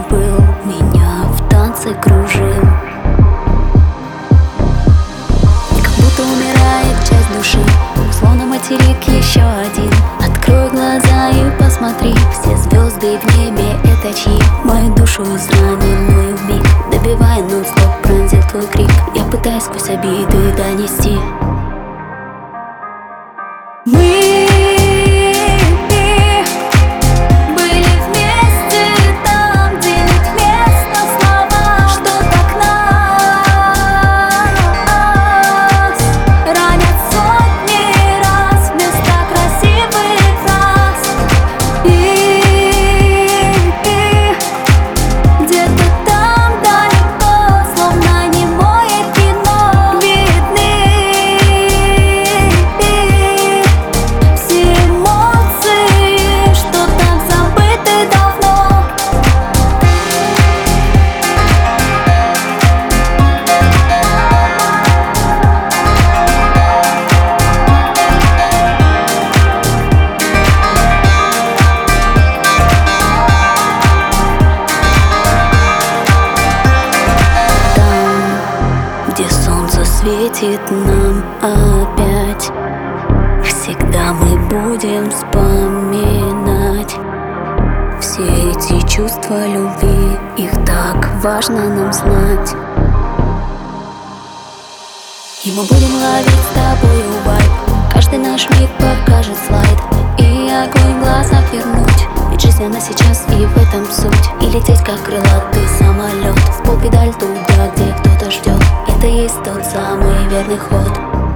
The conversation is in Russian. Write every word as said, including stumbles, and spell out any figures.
был, меня в танце кружил. И как будто умирает часть души, словно материк еще один. Открой глаза и посмотри, все звезды в небе — это чьи? Мою душу израненную вмиг, добивая нон-стоп, пронзил твой крик. Я пытаюсь сквозь обиды донести. Мы светит нам опять, всегда мы будем вспоминать все эти чувства любви, их так важно нам знать. И мы будем ловить с тобою вайб, каждый наш миг покажет слайд, и огонь в глазах вернуть, ведь жизнь она сейчас, и в этом суть. И лететь как крылатый самолет, в полпедаль туда, где кто-то ждет. Это есть тот самый верный ход.